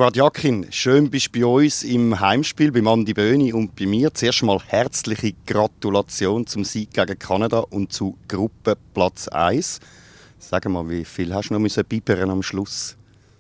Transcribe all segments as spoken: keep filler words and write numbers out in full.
Murat Yakin, schön bist du bei uns im Heimspiel, bei Andi Böhni und bei mir. Zuerst mal herzliche Gratulation zum Sieg gegen Kanada und zu Gruppenplatz eins. Sag mal, wie viel hast du noch bibbern am Schluss?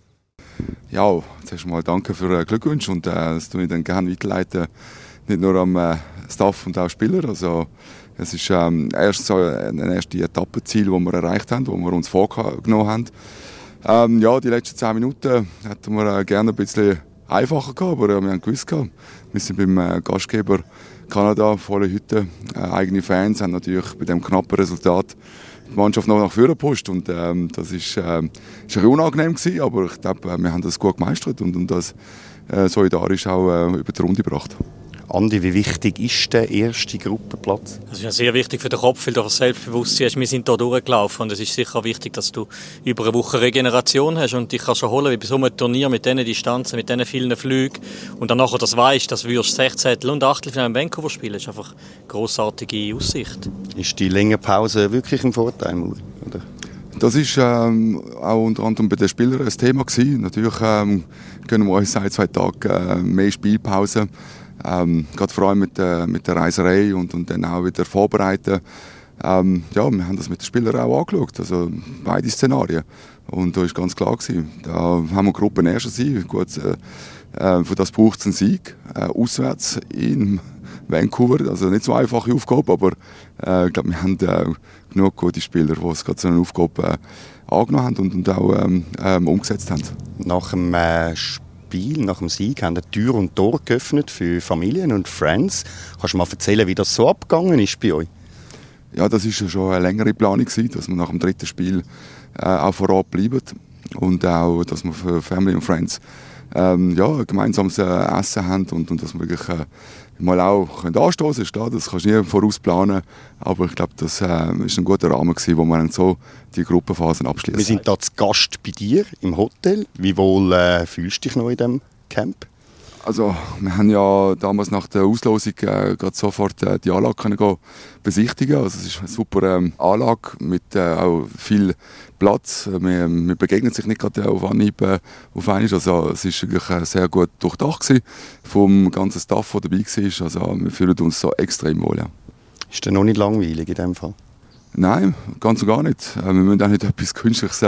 Ja, zuerst mal danke für den Glückwunsch und äh, das tue ich dann gerne weiterleiten, nicht nur am äh, Staff und auch Spieler. Also, es ist ähm, erst so ein erstes Etappenziel, das wir erreicht haben, das wir uns vorgenommen haben. Ähm, ja, die letzten zehn Minuten hätten wir äh, gerne ein bisschen einfacher gehabt, aber äh, wir haben gewusst, wir sind beim äh, Gastgeber Kanada, volle Hütte, äh, eigene Fans, haben natürlich bei diesem knappen Resultat die Mannschaft noch nach vorne gepusht und ähm, das ist, äh, ist ein bisschen unangenehm gewesen, aber ich glaube, äh, wir haben das gut gemeistert und, und das äh, solidarisch auch äh, über die Runde gebracht. Andi, wie wichtig ist der erste Gruppenplatz? Das ist ja sehr wichtig für den Kopf, weil du das Selbstbewusstsein hast. Wir sind hier durchgelaufen und es ist sicher wichtig, dass du über eine Woche Regeneration hast und dich kannst schon holen, wie bei so einem Turnier mit diesen Distanzen, mit diesen vielen Flügen und dann nachher das weisst, dass wir Sechzehntel und Achtelfinale in Vancouver spielen. Das ist einfach eine grossartige Aussicht. Ist die längere Pause wirklich ein Vorteil, oder? Das war ähm, auch unter anderem bei den Spielern ein Thema gewesen. Natürlich ähm, gönnen wir uns seit zwei Tagen äh, mehr Spielpause. Ähm, gerade vor allem mit, äh, mit der Reiserei und, und dann auch wieder vorbereiten. Ähm, ja, wir haben das mit den Spielern auch angeschaut, also beide Szenarien. Und da war ganz klar gewesen, da haben wir Gruppenerster sein. Gut, äh, äh, für das braucht es einen Sieg, äh, auswärts in Vancouver. Also nicht so eine einfache Aufgabe, aber äh, ich glaube, wir haben äh, genug gute Spieler, die es gerade so eine Aufgabe äh, angenommen haben und, und auch ähm, ähm, umgesetzt haben. Nach dem äh, Spiel, nach dem Sieg, haben die Tür und Tor geöffnet für Familien und Friends. Kannst du mal erzählen, wie das so abgegangen ist bei euch? Ja, das war ja schon eine längere Planung gewesen, dass wir nach dem dritten Spiel äh, auch vor Ort bleiben und auch, dass wir für Family und Friends ähm, ja, ein gemeinsames äh, Essen haben und, und dass wir wirklich äh, mal auch können anstoßen können. Das kannst du nie vorausplanen, aber ich glaube, das äh, ist ein guter Rahmen gewesen, wo wir so die Gruppenphasen abschließen. Wir sind da zu Gast bei dir im Hotel. Wie wohl äh, fühlst du dich noch in diesem Camp? Also, wir haben ja damals nach der Auslosung äh, gerade sofort äh, die Anlage können gehen, besichtigen. Also, es ist eine super ähm, Anlage mit äh, auch viel Platz. Wir, wir begegnen sich nicht gerade auf Anhieb äh, auf einmal. Also, es ist wirklich äh, sehr gut durchdacht gewesen, vom ganzen Staff, der dabei war. Also, wir fühlen uns so extrem wohl. Ja. Ist das noch nicht langweilig in diesem Fall? Nein, ganz und gar nicht. Wir müssen auch nicht etwas Künstliches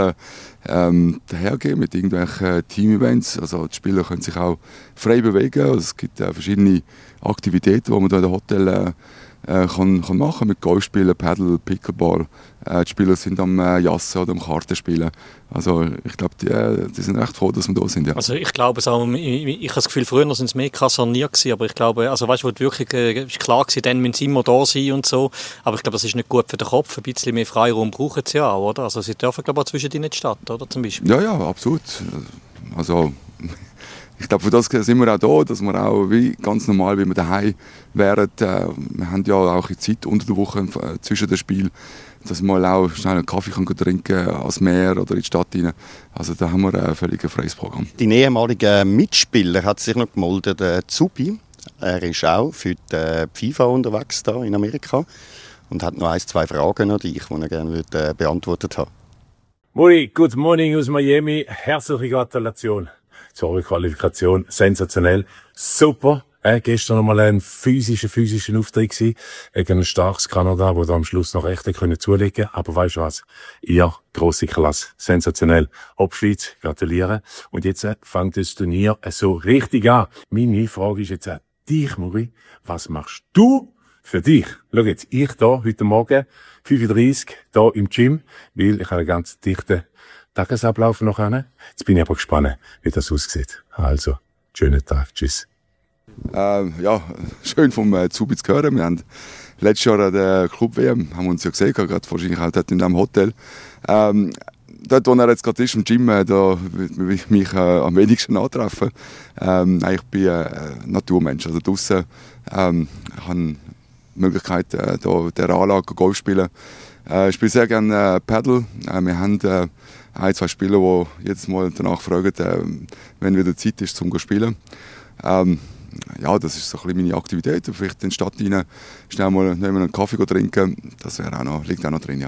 ähm, dahergeben mit irgendwelchen Team-Events. Also die Spieler können sich auch frei bewegen. Also es gibt äh, verschiedene Aktivitäten, die man hier im Hotel äh, äh, kann, kann machen kann. Mit Golfspielen, Paddle, Pickleball. Äh, die Spieler sind am äh, Jassen oder am Kartenspielen. Also ich glaube, die, äh, die sind recht froh, dass wir da sind. Ja. Also ich glaube, also, ich, ich habe das Gefühl, früher sind es mehr kaserniert gewesen, aber ich glaube, also weißt du, wirklich äh, ist klar gewesen, dann müssen sie immer da sein und so. Aber ich glaube, das ist nicht gut für den Kopf. Ein bisschen mehr Freiraum brauchen sie ja auch, oder? Also sie dürfen, glaube ich, auch zwischen die nicht statt, oder? Zum Beispiel. Ja, ja, absolut. Also ich glaube, für das sind wir auch da, dass wir auch wie ganz normal, wie wir daheim wären. Äh, wir haben ja auch eine Zeit unter der Woche äh, zwischen den Spielen, dass man mal auch schnell einen Kaffee kann trinken kann, ans Meer oder in die Stadt rein. Also da haben wir ein völlig freies Programm. Dein ehemaliger Mitspieler hat sich noch gemeldet, äh, Zubi. Er ist auch für die FIFA unterwegs da in Amerika und hat noch ein, zwei Fragen an dich, die er gerne würde, äh, beantwortet haben. Muri, good morning aus Miami. Herzliche Gratulation zur Qualifikation. Sensationell. Super. Äh, gestern nochmal ein physischer, physischer Auftritt gewesen, gegen ein starkes Kanada, wo da am Schluss noch recht können zulegen. Aber weißt du was? Ihr, grosse Klasse. Sensationell. Ob Schweiz, gratulieren. Und jetzt äh, fängt das Turnier äh, so richtig an. Meine Frage ist jetzt an dich, Muri. Was machst du für dich? Schau jetzt, ich da, heute Morgen, fünf Uhr dreißig, da im Gym, weil ich habe einen ganz dichten Tagesablauf noch an. Jetzt bin ich aber gespannt, wie das aussieht. Also, schönen Tag. Tschüss. Ähm, ja, schön vom äh, Zubi zu hören. Wir haben letztes Jahr an der Club-W M, haben wir uns ja gesehen, gerade wahrscheinlich halt dort in diesem Hotel. Ähm, dort, wo er jetzt gerade ist, im Gym, äh, da will ich mich äh, am wenigsten antreffen. Ähm, ich bin ein äh, Naturmensch. Also draussen ähm, ich habe die Möglichkeit, äh, da der Anlage Golf spielen. Äh, ich spiele sehr gerne äh, Paddle. Äh, wir haben äh, ein, zwei Spieler, die jedes Mal danach fragen, äh, wenn wieder Zeit ist, zum zu spielen. Ähm, ja, das ist so ein bisschen meine Aktivität. Vielleicht in die Stadt rein, schnell mal einen Kaffee trinken. Das wäre auch noch, liegt auch noch drin, ja.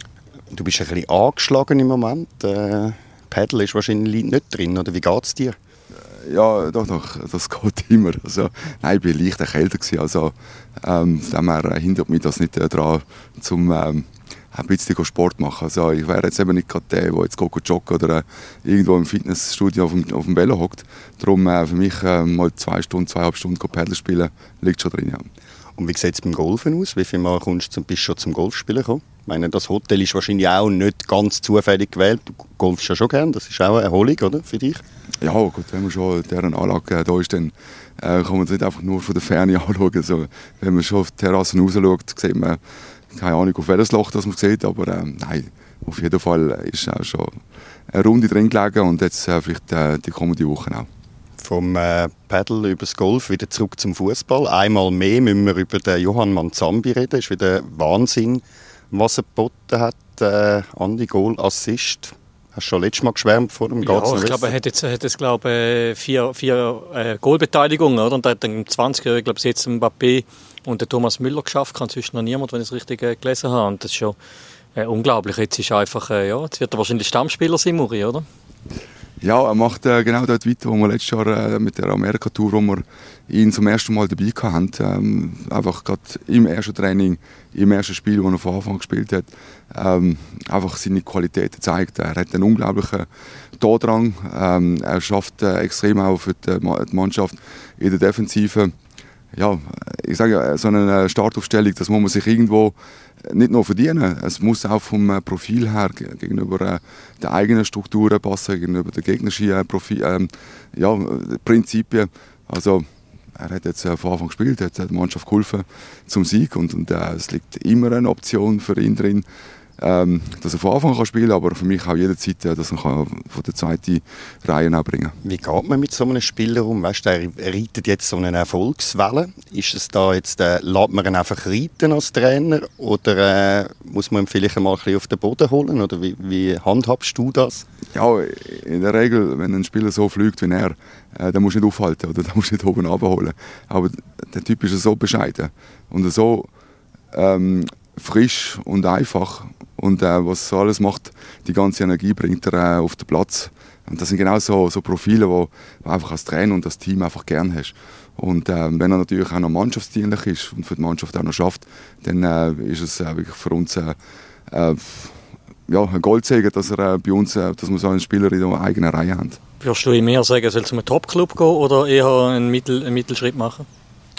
Du bist ein bisschen angeschlagen im Moment. Äh, Paddle ist wahrscheinlich nicht drin, oder wie geht es dir? Ja, doch, doch, das geht immer. Also, nein, ich war leicht erkältet. Also, ähm, von dem her hindert mich das nicht daran, zum ähm, ein bisschen Sport machen. Also, ich wäre jetzt eben nicht gerade der, der jetzt geht joggen oder äh, irgendwo im Fitnessstudio auf dem, auf dem Velo hockt. Darum äh, für mich äh, mal zwei Stunden, zweieinhalb Stunden Paddle spielen, liegt schon drin. Ja. Und wie sieht es beim Golfen aus? Wie viel Mal kommst du zum, bist du schon zum Golfspielen gekommen? Ich meine, das Hotel ist wahrscheinlich auch nicht ganz zufällig gewählt. Du golfst ja schon gern, das ist auch eine Erholung, oder, für dich? Ja, gut, wenn man schon deren Anlage da ist, dann äh, kann man es nicht einfach nur von der Ferne anschauen. Also, wenn man schon auf die Terrassen raus schaut, sieht man, keine Ahnung, auf welches Loch das man sieht, aber äh, nein, auf jeden Fall ist auch schon eine Runde drin gelegen und jetzt äh, vielleicht äh, die kommende Woche auch. Vom äh, Paddle über das Golf wieder zurück zum Fußball. Einmal mehr müssen wir über den Johann Manzambi reden. Es ist wieder Wahnsinn, was er geboten hat. Äh, Andi, Goal, Assist. Hast du schon letztes Mal geschwärmt vor dem Ja, ich glaube, er hat jetzt, hat jetzt glaube, vier, vier äh, Goalbeteiligungen. Oder? Und er hat dann im zwanzigjährigen, glaube ich, jetzt Mbappé und den Thomas Müller geschafft. Kann zwischen noch niemand, wenn ich es richtig äh, gelesen habe. Und das ist schon äh, unglaublich. Jetzt ist einfach, äh, ja, jetzt wird er wahrscheinlich Stammspieler sein, Muri, oder? Ja, er macht äh, genau dort weiter, wo wir letztes Jahr äh, mit der Amerika-Tour, wo wir ihn zum ersten Mal dabei hatten. Ähm, einfach gerade im ersten Training, im ersten Spiel, das er von Anfang gespielt hat, ähm, einfach seine Qualitäten zeigt. Er hat einen unglaublichen Tordrang. Ähm, er schafft äh, extrem auch für die, die Mannschaft in der Defensive. Ja, ich sage, so eine Startaufstellung, das muss man sich irgendwo nicht nur verdienen. Es muss auch vom Profil her gegenüber den eigenen Strukturen passen, gegenüber den gegnerischen Profil, ähm, ja, Prinzipien. Also, er hat jetzt von Anfang gespielt, hat der Mannschaft geholfen zum Sieg und, und äh, es liegt immer eine Option für ihn drin, ähm, dass er von Anfang kann spielen kann, aber für mich auch jederzeit, äh, dass er kann von der zweiten Reihe auch bringen kann. Wie geht man mit so einem Spieler um? Weißt du, er reitet jetzt so eine Erfolgswelle. Ist es da jetzt, äh, lässt man ihn einfach reiten als Trainer oder äh, muss man ihn vielleicht mal ein bisschen auf den Boden holen? Oder wie, wie handhabst du das? Ja, in der Regel, wenn ein Spieler so fliegt wie er, äh, dann musst du nicht aufhalten oder dann musst du nicht oben runterholen. Aber der Typ ist so bescheiden und so ähm, frisch und einfach. Und äh, was so alles macht, die ganze Energie bringt er äh, auf den Platz. Und das sind genau so, so Profile, die du einfach als Trainer und das Team einfach gerne hast. Und äh, wenn er natürlich auch noch mannschaftsdienlich ist und für die Mannschaft auch noch schafft, dann äh, ist es äh, wirklich für uns äh, äh, ja, ein Goldsegen, dass, er, äh, bei uns, äh, dass wir so einen Spieler in der eigenen Reihe haben. Würdest du ihm eher sagen, er soll zu einem Top-Club gehen oder eher einen, Mittel, einen Mittelschritt machen?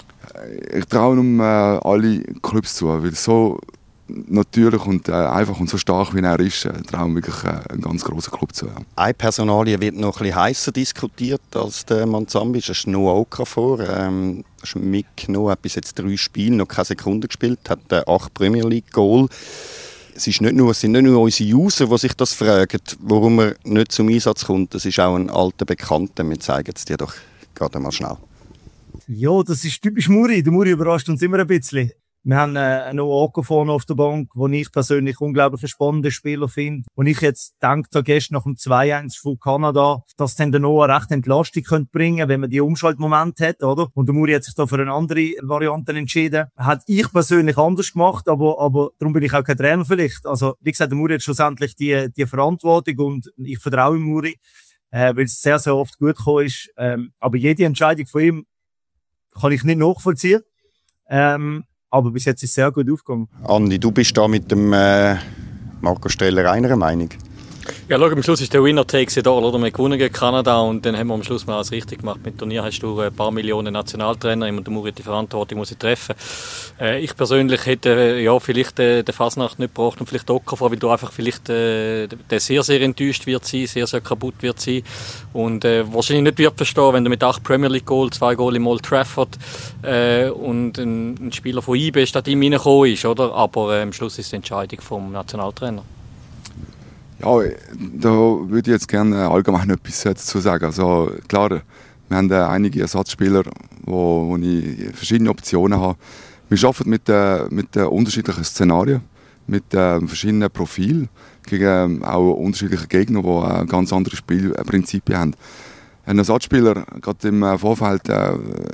Ich traue ihm äh, alle Clubs zu, weil so natürlich und äh, einfach und so stark wie er ist, äh, traue ich wirklich äh, einen ganz grossen Club zu. Ja. Eine Personalie wird noch ein bisschen heißer diskutiert als der Manzambi. Das ist Noah Okafor. Ähm, Mick Noah hat bis jetzt drei Spiele, noch keine Sekunde gespielt, hat äh, acht Premier League Goal. Es, ist nicht nur, es sind nicht nur unsere User, die sich das fragen, warum er nicht zum Einsatz kommt. Das ist auch ein alter Bekannter. Wir zeigen es dir doch gerade mal schnell. Ja, das ist typisch Muri. Der Muri überrascht uns immer ein bisschen. Wir haben äh, noch Okafor auf der Bank, den ich persönlich unglaublich einen spannenden Spieler finde. Und ich jetzt gedacht habe, gestern nach dem zwei eins von Kanada, dass dann der Noah recht Entlastung könnte bringen, wenn man die Umschaltmomente hat, oder? Und der Muri hat sich da für eine andere Variante entschieden. Hat ich persönlich anders gemacht, aber, aber darum bin ich auch kein Trainer vielleicht. Also, wie gesagt, der Muri hat schlussendlich die, die Verantwortung und ich vertraue dem Muri, äh, weil es sehr, sehr oft gut gekommen ist. Ähm, aber jede Entscheidung von ihm kann ich nicht nachvollziehen. Ähm, Aber bis jetzt ist es sehr gut aufgegangen. Andi, du bist da mit dem äh, Marco Streller einer Meinung? Ja, schau, am Schluss ist der Winner takes it all, oder? Wir haben gewonnen gegen Kanada und dann haben wir am Schluss mal alles richtig gemacht. Mit dem Turnier hast du ein paar Millionen Nationaltrainer und der Muri hat die Verantwortung, muss ich treffen. Äh, ich persönlich hätte äh, ja, vielleicht äh, den Fasnacht nicht gebraucht und vielleicht Okafor, weil du einfach vielleicht äh, der sehr, sehr enttäuscht wird sein, sehr, sehr kaputt wird sein und äh, wahrscheinlich nicht wird verstehen, wenn du mit acht Premier League Goal, zwei Goal im Old Trafford äh, und ein, ein Spieler von I B statt ihm reingekommen ist, oder? Aber äh, am Schluss ist die Entscheidung vom Nationaltrainer. Ja, da würde ich jetzt gerne allgemein etwas dazu sagen. Also klar, wir haben einige Ersatzspieler, wo, wo ich verschiedene Optionen habe. Wir arbeiten mit, äh, mit äh, unterschiedlichen Szenarien, mit äh, verschiedenen Profilen, gegen äh, auch unterschiedliche Gegner, die äh, ganz andere Spielprinzipien haben. Ein Ersatzspieler, gerade im äh, Vorfeld, äh,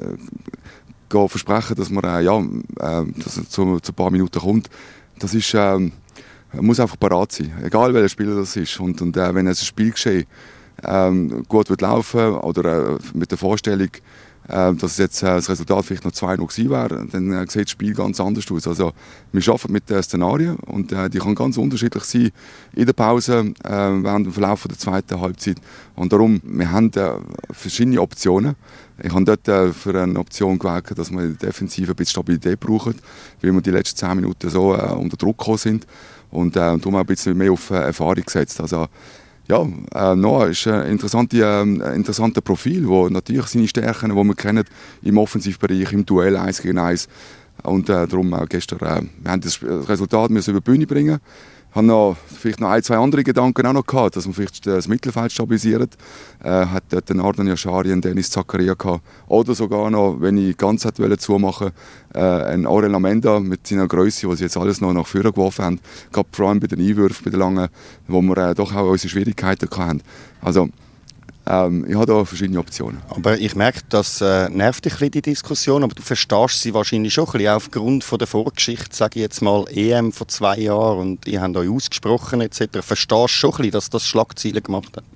äh, versprechen, dass, man, äh, ja, äh, dass er zu, zu ein paar Minuten kommt, das ist... Äh, Er muss einfach parat sein, egal welcher Spieler das ist. Und, und äh, wenn es ein Spielgeschehen ähm, gut wird laufen oder äh, mit der Vorstellung, äh, dass jetzt äh, das Resultat vielleicht noch zwei null gewesen wäre, dann äh, sieht das Spiel ganz anders aus. Also wir arbeiten mit den Szenarien und äh, die können ganz unterschiedlich sein in der Pause, äh, während dem Verlauf der zweiten Halbzeit. Und darum, wir haben äh, verschiedene Optionen. Ich habe dort äh, für eine Option gewählt, dass wir in der Defensive ein bisschen Stabilität brauchen, weil wir die letzten zehn Minuten so äh, unter Druck gekommen sind. Und äh, darum auch ein bisschen mehr auf äh, Erfahrung gesetzt. Also, ja, äh, Noah ist ein interessante, äh, interessantes Profil, wo natürlich seine Stärken, die wir kennen, im Offensivbereich, im Duell eins gegen eins. Und äh, darum auch gestern, äh, wir haben das Resultat müssen über die Bühne bringen. Ich habe noch, vielleicht noch ein, zwei andere Gedanken auch noch gehabt, dass man vielleicht das Mittelfeld stabilisiert. Äh, hat dort den Arden Yashari und Dennis Zakaria gehabt. Oder sogar noch, wenn ich ganz hätte zumachen äh, ein Aurel Amenda mit seiner Größe, was sie jetzt alles noch nach vorne geworfen haben. Gerade vor allem bei den Einwürfen, bei den langen, wo wir äh, doch auch unsere Schwierigkeiten hatten. Also, Ähm, ich habe da verschiedene Optionen. Aber ich merke, das äh, nervt dich ein bisschen, die Diskussion, aber du verstehst sie wahrscheinlich schon ein bisschen aufgrund von der Vorgeschichte, sage ich jetzt mal, E M vor zwei Jahren und ihr habt euch ausgesprochen et cetera. Verstehst du schon ein bisschen, dass das Schlagzeilen gemacht hat?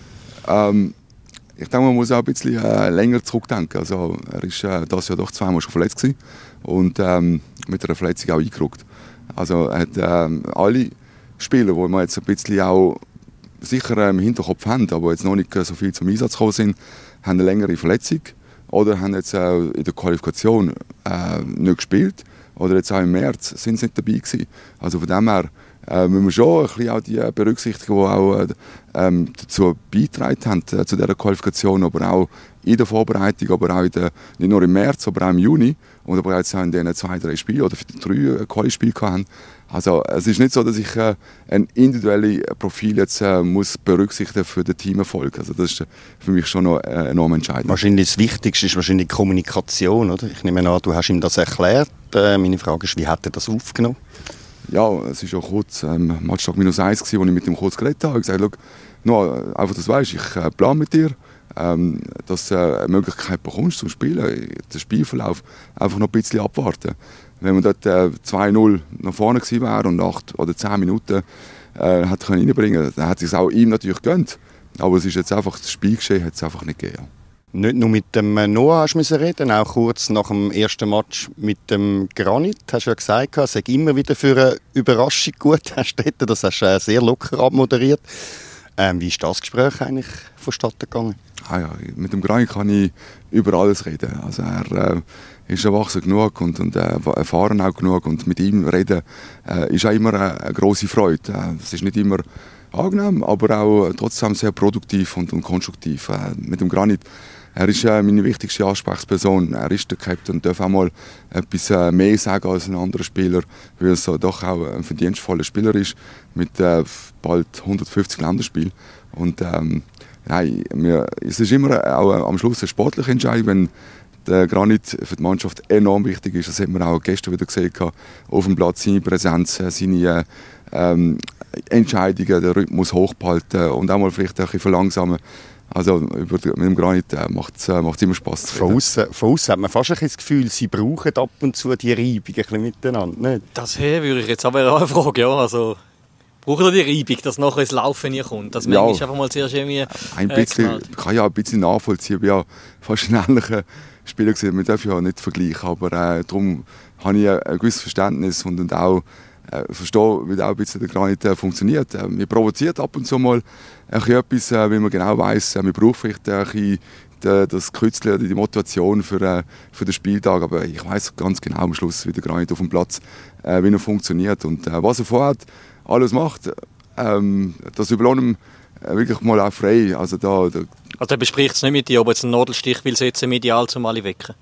Ähm, ich denke, man muss auch ein bisschen äh, länger zurückdenken. Also, er war äh, das Jahr doch zweimal schon verletzt gewesen und ähm, mit einer Verletzung auch eingerückt. Also er hat ähm, alle Spieler, die man jetzt ein bisschen auch sicher im Hinterkopf haben, aber jetzt noch nicht so viel zum Einsatz gekommen sind, haben eine längere Verletzung oder haben jetzt auch in der Qualifikation äh, nicht gespielt oder jetzt auch im März sind sie nicht dabei gewesen. Also von dem her äh, müssen wir schon ein bisschen auch die berücksichtigen, die auch äh, ähm, dazu beigetragen haben, äh, zu dieser Qualifikation, aber auch in der Vorbereitung, aber auch in der, nicht nur im März, aber auch im Juni und aber jetzt auch in diesen zwei, drei Spielen oder drei Quali-Spiele hatten. Also es ist nicht so, dass ich äh, ein individuelles Profil jetzt äh, muss berücksichtigen für den Teamerfolg. Also das ist für mich schon noch äh, enorm entscheidend. Wahrscheinlich das Wichtigste ist wahrscheinlich die Kommunikation, oder? Ich nehme an, du hast ihm das erklärt. Äh, meine Frage ist, wie hat er das aufgenommen? Ja, es war ja kurz, ähm, Matchtag minus eins, wo ich mit ihm kurz geredet habe. Ich habe gesagt, no, einfach, dass du weißt, ich äh, plane mit dir, ähm, dass du äh, eine Möglichkeit bekommst zum Spielen, den Spielverlauf einfach noch ein bisschen abwarten. Wenn man dort äh, zwei null nach vorne gewesen wäre und acht oder zehn Minuten äh, hat können reinbringen, dann hat es auch ihm natürlich gegönnt. Aber es ist jetzt einfach, das Spielgeschehen hat es einfach nicht gegeben. Nicht nur mit dem Noah hast du reden, auch kurz nach dem ersten Match mit dem Granit. Hast du ja gesagt, es sei immer wieder für eine Überraschung gut. Das hast du äh, sehr locker abmoderiert. Ähm, wie ist das Gespräch eigentlich vonstatten gegangen? Ah ja, mit dem Granit kann ich über alles reden. Also er äh, ist erwachsen genug und, und äh, erfahren auch genug und mit ihm reden äh, ist auch immer eine, eine grosse Freude. Es äh, ist nicht immer angenehm, aber auch trotzdem sehr produktiv und, und konstruktiv. Äh, mit dem Granit, er ist äh, meine wichtigste Ansprechperson. Er ist der Captain und darf auch mal etwas äh, mehr sagen als ein anderer Spieler, weil er so doch auch ein verdienstvoller Spieler ist mit äh, bald hundertfünfzig Länderspielen. Und ähm, nein, wir, es ist immer auch am Schluss eine sportliche Entscheidung, wenn der Granit für die Mannschaft enorm wichtig ist. Das hat man auch gestern wieder gesehen, auf dem Platz, seine Präsenz, seine ähm, Entscheidungen, den Rhythmus hochbehalten und auch mal vielleicht ein bisschen verlangsamen. Also über, mit dem Granit äh, macht es äh, immer Spass. Von außen, von außen hat man fast ein bisschen das Gefühl, sie brauchen ab und zu die Reibung ein bisschen miteinander. Nicht? Das hier würde ich jetzt aber auch fragen, ja. Also, braucht ihr die Reibung, dass nachher ins Laufen nicht kommt? Dass manchmal ja, einfach mal zuerst irgendwie ein bisschen, ich kann ja ein bisschen nachvollziehen. Ich bin ja fast ein ähnlicher Spieler gewesen. Wir dürfen ja nicht vergleichen, aber äh, darum habe ich ein gewisses Verständnis und, und auch äh, verstehe, wie auch ein bisschen der Granit äh, funktioniert. Äh, wir provoziert ab und zu mal ein etwas, äh, weil man genau weiss, äh, wir brauchen vielleicht ein bisschen die, das Kützle, die Motivation für, äh, für den Spieltag, aber ich weiss ganz genau am Schluss, wie der Granit auf dem Platz, äh, wie er funktioniert und äh, was er vorhat, alles macht, ähm, das überlohnt ihm wirklich mal auch frei. Also da, da Also er bespricht es nicht mit dir, ob jetzt einen Nadelstich will setzen, medial zum alle wecken?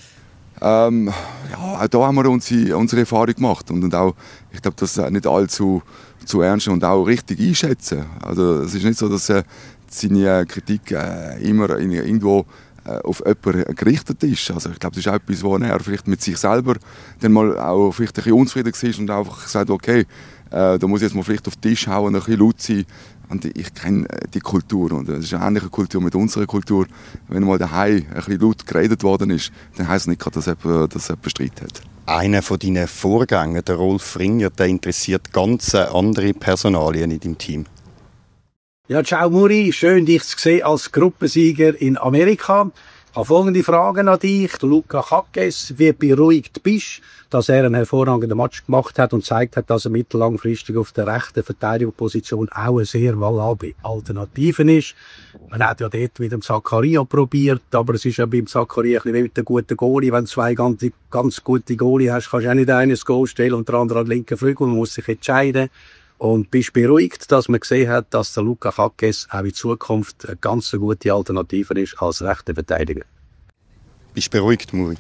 Ähm, ja, auch da haben wir unsere, unsere Erfahrung gemacht und, und auch, ich glaube, das nicht allzu zu ernst und auch richtig einschätzen. Also es ist nicht so, dass äh, seine Kritik äh, immer in, irgendwo äh, auf jemanden gerichtet ist. Also ich glaube, das ist auch etwas, wo er vielleicht mit sich selber dann mal auch vielleicht ein bisschen unzufrieden war und einfach sagt, okay, äh, da muss ich jetzt mal vielleicht auf den Tisch hauen und ein bisschen laut sein. Und ich kenne die Kultur und es ist eine ähnliche Kultur mit unserer Kultur. Wenn mal daheim ein bisschen laut geredet worden ist, dann heisst es nicht, dass jemand, dass jemand Streit hat. Einer von deinen Vorgängern, der Rolf Ringer, der interessiert ganz andere Personalien in deinem Team. Ja, ciao Muri, schön dich zu sehen als Gruppensieger in Amerika. Ich habe folgende Fragen an dich. Luka Hagges, wie beruhigt bist, dass er einen hervorragenden Match gemacht hat und gezeigt hat, dass er mittellangfristig auf der rechten Verteidigungsposition auch eine sehr valable Alternative ist. Man hat ja dort mit dem Zakaria probiert, aber es ist ja beim Zakaria ein bisschen wie mit einem guten Goalie. Wenn du zwei ganz, ganz gute Goalie hast, kannst du auch nicht einen ins Goal stellen und der andere an den linken Flügel. Man muss sich entscheiden. Und bist beruhigt, dass man gesehen hat, dass der Luka Hagges auch in Zukunft eine ganz gute Alternative ist als rechter Verteidiger? Bist du beruhigt, Muri?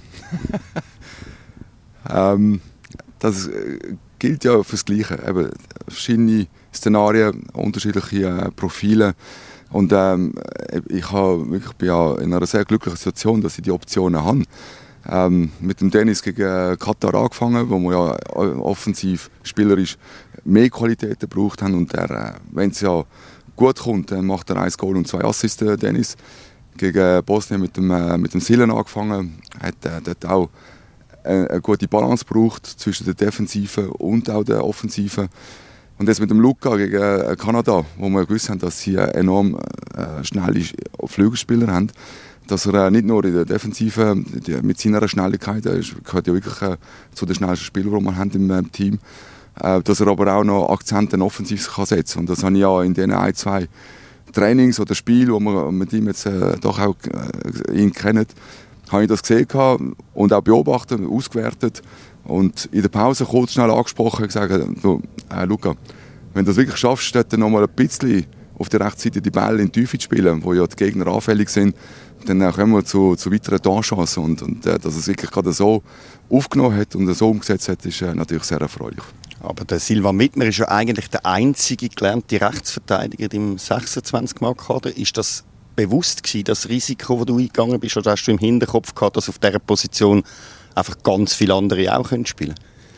ähm, das gilt ja fürs Gleiche. Eben, verschiedene Szenarien, unterschiedliche äh, Profile. Und ähm, ich, habe, ich bin ja in einer sehr glücklichen Situation, dass ich die Optionen habe. Ähm, mit dem Dennis gegen Katar angefangen, wo wir ja offensiv spielerisch mehr Qualitäten gebraucht haben. Und äh, wenn es ja gut kommt, dann macht er ein Goal und zwei Assists, Dennis. Gegen Bosnien mit dem, äh, mit dem Silen angefangen, hat äh, dort auch eine, eine gute Balance gebraucht zwischen der Defensiven und auch der Offensiven. Und jetzt mit dem Luka gegen äh, Kanada, wo wir gewusst haben, dass sie äh, enorm äh, schnelle Flügelspieler haben, dass er äh, nicht nur in der Defensive die, mit seiner Schnelligkeit, er gehört ja wirklich äh, zu den schnellsten Spielern, die wir haben im äh, Team, äh, dass er aber auch noch Akzente offensiv kann setzen kann. Und das habe ich ja in diesen ein, zwei Trainings oder Spielen, wo wir mit ihm jetzt äh, doch auch äh, ihn kennen, habe ich das gesehen und auch beobachtet, ausgewertet und in der Pause kurz schnell angesprochen und gesagt, du, äh, Luka, wenn du das wirklich schaffst, dort noch mal ein bisschen auf der rechten Seite die Bälle in die Tiefe zu spielen, wo ja die Gegner anfällig sind, dann äh, kommen wir zu, zu weiteren Torchancen und, und äh, dass er es wirklich gerade so aufgenommen hat und so umgesetzt hat, ist äh, natürlich sehr erfreulich. Aber der Silvan Mittmer ist ja eigentlich der einzige gelernte Rechtsverteidiger im sechsundzwanzig-Mann-Kader. Ist das bewusst gewesen, das Risiko, das du eingegangen bist, oder hast du im Hinterkopf gehabt, dass auf dieser Position einfach ganz viele andere auch spielen können?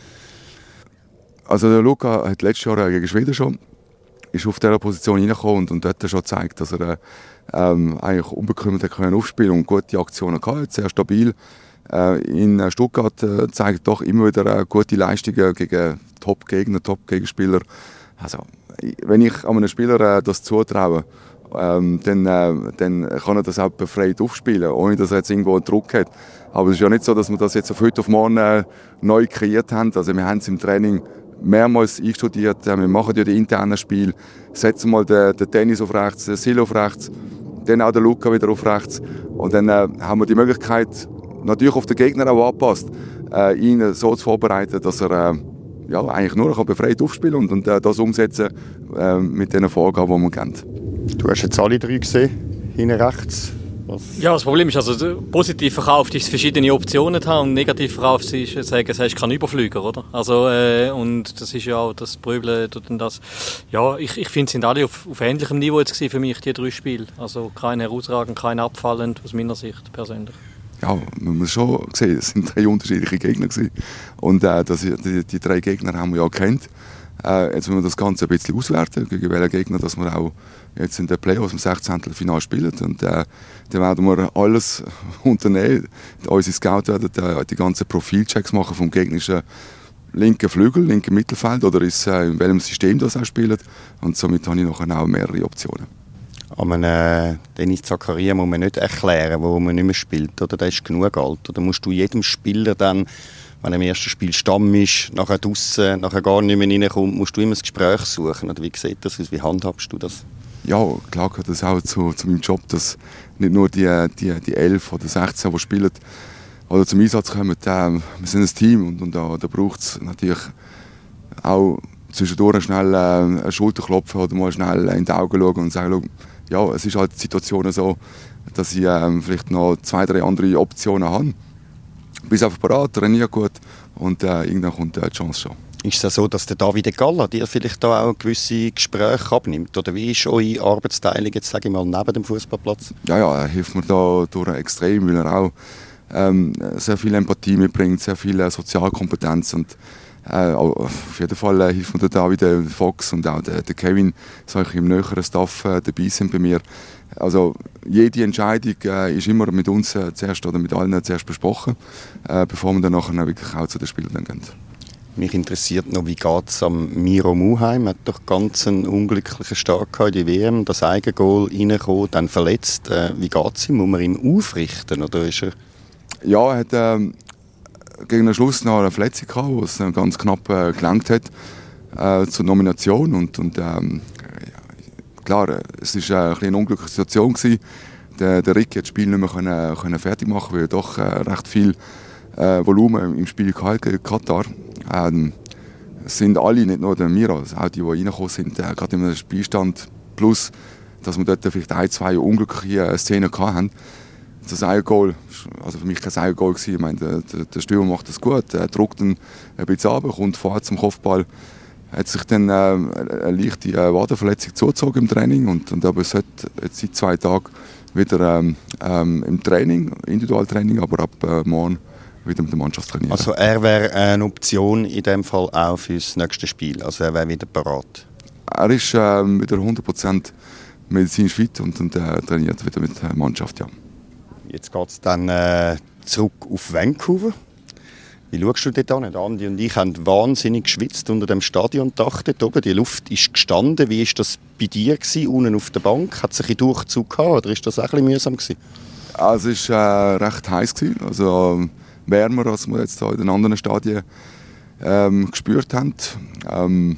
Also der Luka hat letztes Jahr gegen Schweden schon ist auf dieser Position reingekommen und, und dort schon gezeigt, dass er ähm, eigentlich unbekümmert können aufspielen und gute Aktionen hatte, sehr stabil. Äh, in Stuttgart äh, zeigt doch immer wieder äh, gute Leistungen gegen Top-Gegner, Top-Gegenspieler. Also, wenn ich an einem Spieler äh, das zutraue, ähm, dann, äh, dann kann er das auch befreit aufspielen, ohne dass er jetzt irgendwo einen Druck hat. Aber es ist ja nicht so, dass wir das jetzt auf heute auf morgen äh, neu kreiert haben. Also wir haben es im Training mehrmals einstudiert. Äh, wir machen ja die internen Spiele, setzen mal den, den Tennis auf rechts, den Sil auf rechts, dann auch den Luka wieder auf rechts. Und dann äh, haben wir die Möglichkeit, natürlich auf den Gegner auch angepasst, äh, ihn so zu vorbereiten, dass er äh, ja, eigentlich nur noch befreit aufspielen und, und äh, das umsetzen äh, mit den Vorgaben, die wir kennen. Du hast jetzt alle drei gesehen, hinten rechts. Was? Ja, das Problem ist, also positiv verkauft ist, verschiedene Optionen zu haben und negativ verkauft ist, sagen, es ist kein Überflüger, oder? Also, äh, und das ist ja auch das Prübeln, das, ja, ich, ich finde, es sind alle auf, auf ähnlichem Niveau jetzt gewesen für mich, die drei Spiele. Also kein herausragend, kein abfallend, aus meiner Sicht persönlich. Ja, man muss schon sehen, es sind drei unterschiedliche Gegner gewesen. Und äh, das, die, die drei Gegner haben wir ja gekannt. Äh, jetzt müssen wir das Ganze ein bisschen auswerten, gegen welche Gegner, dass wir auch jetzt in den Playoffs im Sechzehntelfinale spielen. Und äh, dann werden wir alles unternehmen. Unsere Scouts werden äh, die ganzen Profilchecks machen vom gegnerischen linken Flügel, linken Mittelfeld oder ist, äh, in welchem System das auch spielt. Und somit habe ich nachher auch mehrere Optionen. An einem äh, Dennis Zakaria muss man nicht erklären, wo man nicht mehr spielt. Oder? Der ist genug alt. Oder musst du jedem Spieler dann, wenn er im ersten Spiel Stamm ist, nachher draussen, nachher gar nicht mehr reinkommt, musst du immer das Gespräch suchen? Oder wie sieht das aus? Wie handhabst du das? Ja, klar gehört das auch zu, zu meinem Job, dass nicht nur die, die, die elf oder sechzehn, die spielen oder zum Einsatz kommen. Äh, wir sind ein Team und, und da, da braucht es natürlich auch zwischendurch schnell äh, eine Schulter klopfen oder mal schnell in die Augen schauen und sagen, ja, es ist halt die Situation so, dass ich äh, vielleicht noch zwei, drei andere Optionen habe. Bis einfach parat, trainiere gut und äh, irgendwann kommt äh, die Chance schon. Ist es so, dass der Davide Galla dir vielleicht da auch gewisse Gespräche abnimmt? Oder wie ist eure Arbeitsteilung jetzt, sage ich mal, neben dem Fußballplatz? Ja, ja, er hilft mir da durch extrem, weil er auch ähm, sehr viel Empathie mitbringt, sehr viel äh, Sozialkompetenz und äh, auf jeden Fall äh, hilft mir der Davide Fox und auch der, der Kevin, solche im näheren Staff äh, dabei sind bei mir. Also jede Entscheidung äh, ist immer mit uns äh, zuerst oder mit allen zuerst besprochen, äh, bevor wir dann nachher wirklich auch zu den Spielern gehen. Mich interessiert noch, wie geht es am Miro Muheim? Er hat doch ganz einen unglücklichen Start in die W M, das Eigengoal reingekommen, dann verletzt. Äh, wie geht es ihm? Muss man ihn aufrichten? Oder ist er... Ja, er hat ähm, gegen den Schluss noch eine Verletzung gehabt, die es ganz knapp äh, gelangt hat äh, zur Nomination. Und, und ähm, ja, klar, es war äh, eine unglückliche Situation gewesen. Der, der Rick hat das Spiel nicht mehr können, können fertig machen, weil er doch äh, recht viel äh, Volumen im Spiel hatte gegen Katar. Ähm, es sind alle, nicht nur der Miro, auch die, die reingekommen sind, äh, gerade im Spielstand, plus, dass wir dort vielleicht ein, zwei unglückliche äh, Szenen hatten. Das Eigengoal, also für mich kein Eigengoal gewesen. Ich meine, der, der, der Stürmer macht das gut, er drückt ihn ein bisschen runter, kommt vorher zum Kopfball, hat sich dann äh, eine leichte äh, Wadenverletzung zugezogen im Training und, und aber es hat jetzt seit zwei Tagen wieder ähm, ähm, im Training, Individualtraining, aber ab äh, morgen wieder mit der Mannschaft trainieren. Also er wäre eine Option in dem Fall auch für das nächste Spiel, also er wäre wieder bereit? Er ist äh, wieder hundert Prozent medizinisch fit und, und äh, trainiert wieder mit der Mannschaft, ja. Jetzt geht es dann äh, zurück auf Vancouver. Wie schaust du dort an? Andi und ich haben wahnsinnig geschwitzt unter dem Stadiondach dort oben. Die Luft ist gestanden. Wie war das bei dir gewesen, unten auf der Bank? Hat es ein bisschen Durchzug gehabt oder ist das auch ein bisschen mühsam gewesen? Also es war äh, recht heiß gewesen. Also äh, wärmer, als wir jetzt in den anderen Stadien ähm, gespürt haben. Ähm,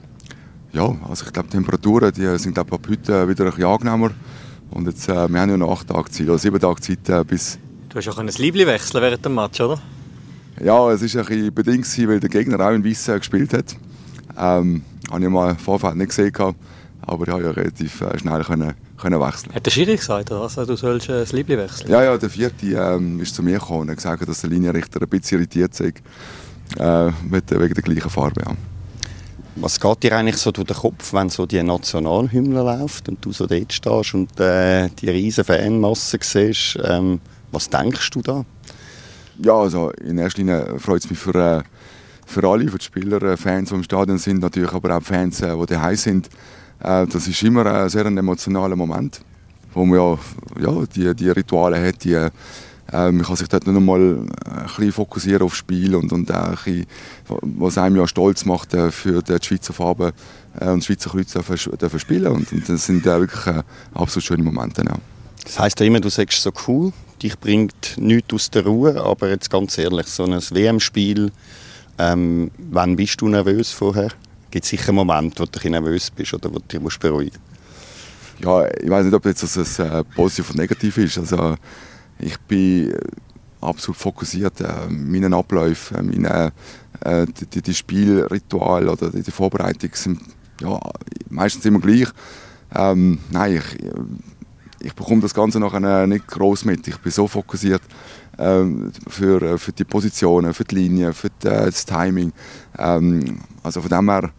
ja, also ich glaube, die Temperaturen die sind glaub, ab heute wieder ein bisschen angenehmer. Und jetzt, äh, wir haben ja noch acht Tage Zeit, oder sieben Tage Zeit äh, bis... Du hast auch ein Liebling wechseln während dem Match, oder? Ja, es war ein bisschen bedingt, weil der Gegner auch in Weiss gespielt hat. Ähm, habe ich mal im Vorfeld nicht gesehen, aber ich konnte ja relativ äh, schnell können, können wechseln. Hat der Schiri gesagt, oder was? Du sollst äh, das Liebling wechseln? Ja, ja, der Vierte ähm, ist zu mir gekommen und hat gesagt, dass der Linienrichter ein bisschen irritiert sei, äh, mit, wegen der gleichen Farbe. Ja. Was geht dir eigentlich so durch den Kopf, wenn so die Nationalhymne läuft und du so dort stehst und äh, die riesen Fanmasse siehst? Ähm, was denkst du da? Ja, also in erster Linie freut es mich für, äh, für alle, für die Spieler, äh, Fans, die im Stadion sind, natürlich aber auch Fans, äh, die daheim sind. Äh, das ist immer ein sehr emotionaler Moment, wo man ja, ja die, die Rituale hat, die, äh, man kann sich dort nicht einmal ein bisschen fokussieren aufs Spiel und, und auch ein bisschen, was einem ja stolz macht, äh, für die Schweizer Farben äh, und das Schweizer Kreuz zu spielen. Und, und das sind äh, wirklich äh, absolut schöne Momente. Ja. Das heisst ja immer, du sagst so cool, dich bringt nichts aus der Ruhe, aber jetzt ganz ehrlich, so ein W M-Spiel, ähm, wann bist du nervös vorher? Gibt es sicher einen Moment, wo du nervös bist oder wo du dich beruhigen musst? Ja, ich weiß nicht, ob jetzt das äh, positiv oder negativ ist. Also, ich bin absolut fokussiert, äh, meine Abläufe, äh, meine, äh, die, die Spielrituale oder die, die Vorbereitung sind ja, meistens immer gleich. Ähm, nein, ich, ich bekomme das Ganze nachher nicht gross mit. Ich bin so fokussiert ähm, für, für die Positionen, für die Linien, für die, äh, das Timing. Ähm, also von dem her,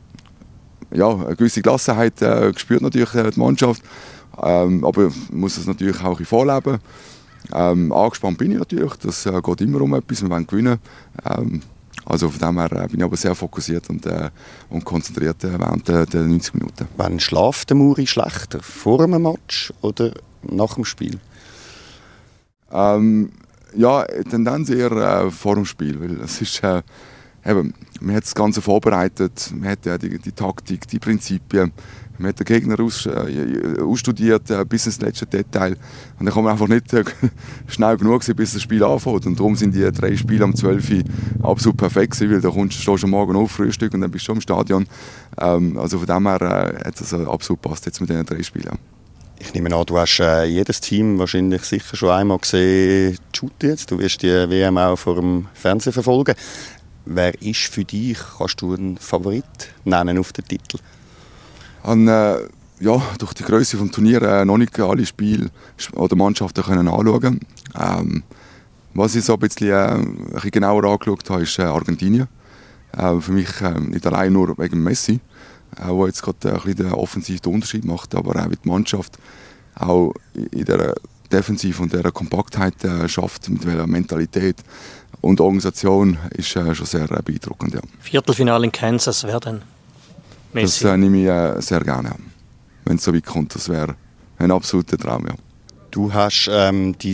ja, eine gewisse Gelassenheit äh, spürt natürlich äh, die Mannschaft. Ähm, aber man muss es natürlich auch ein vorleben. Ähm, angespannt bin ich natürlich, das äh, geht immer um etwas, wir wollen gewinnen. Ähm, also von dem her äh, bin ich aber sehr fokussiert und, äh, und konzentriert äh, während der, der neunzig Minuten. Wann schläft der Muri schlechter? Vor einem Match oder nach dem Spiel? Ähm, ja, Tendenz eher äh, vor dem Spiel, weil es ist, äh, eben, man hat das Ganze vorbereitet, man hat ja die, die Taktik, die Prinzipien, man hat den Gegner aus, äh, ausstudiert äh, bis ins letzte Detail und dann kann man einfach nicht äh, schnell genug sein, bis das Spiel anfängt und darum sind die drei Spiele am zwölf Uhr absolut perfekt gewesen, weil da kommst, stehst du am Morgen auf, Frühstück und dann bist du im Stadion. Ähm, also von dem her äh, hat es also absolut passt jetzt mit diesen drei Spielen. Ich nehme an, du hast äh, jedes Team wahrscheinlich sicher schon einmal gesehen, shooten jetzt. Du wirst die W M auch vor dem Fernsehen verfolgen. Wer ist für dich, kannst du einen Favorit nennen auf den Titel? An, äh, ja, durch die Größe des Turniers äh, noch nicht alle Spiele oder Mannschaften können anschauen. Ähm, was ich so ein bisschen, äh, ein bisschen genauer angeschaut habe, ist äh, Argentinien. Äh, für mich äh, nicht allein nur wegen Messi, äh, der jetzt gerade äh, ein bisschen den offensiven Unterschied macht, aber auch wie die Mannschaft auch in der Defensive und der Kompaktheit äh, schafft, mit welcher Mentalität und Organisation ist äh, schon sehr äh, beeindruckend. Ja. Viertelfinale in Kansas, wer denn? Messi. Das äh, nehme ich äh, sehr gerne an. Wenn es so weit kommt, das wäre ein absoluter Traum. Ja. Du hast ähm, dein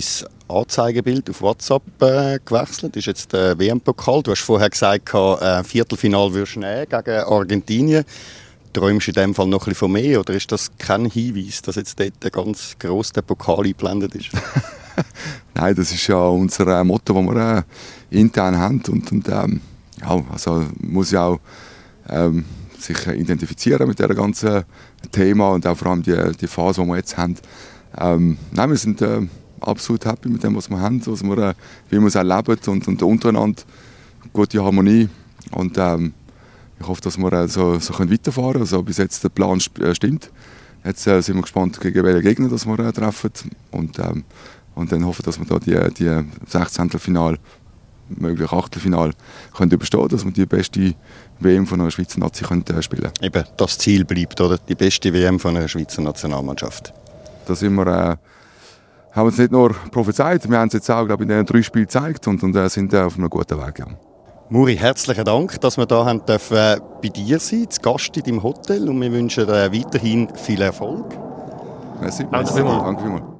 Anzeigebild auf WhatsApp äh, gewechselt. Das ist jetzt der W M-Pokal. Du hast vorher gesagt, ein äh, Viertelfinal würdest du nehmen gegen Argentinien. Träumst du in dem Fall noch ein bisschen von mehr? Oder ist das kein Hinweis, dass jetzt dort der ganz gross der Pokal eingeblendet ist? Nein, das ist ja unser Motto, das wir äh, intern haben. Und, und ähm, ja, also muss ja auch ähm, sich identifizieren mit diesem ganzen Thema und auch vor allem die, die Phase, die wir jetzt haben. Ähm, nein, wir sind äh, absolut happy mit dem, was wir haben, was wir, äh, wie wir es erleben und, und untereinander gute Harmonie. Und ähm, ich hoffe, dass wir äh, so, so können weiterfahren können. Also bis jetzt der Plan äh, stimmt. Jetzt äh, sind wir gespannt, gegen welche Gegner das wir äh, treffen. Und, ähm, und dann hoffen wir, dass wir da die, die Sechzehntelfinale, möglich Achtelfinale können überstehen, dass wir die beste W M von einer Schweizer Nazi können, äh, spielen. Eben, das Ziel bleibt, oder? Die beste W M von einer Schweizer Nationalmannschaft. Da sind wir, äh, haben wir uns nicht nur prophezeit, wir haben es jetzt auch, glaube ich, in den drei Spielen gezeigt und, und äh, sind äh, auf einem guten Weg. Ja. Muri, herzlichen Dank, dass wir hier haben dürfen, äh, bei dir sein, zu Gast in deinem Hotel, und wir wünschen dir weiterhin viel Erfolg. Merci. Danke vielmals. Danke vielmals.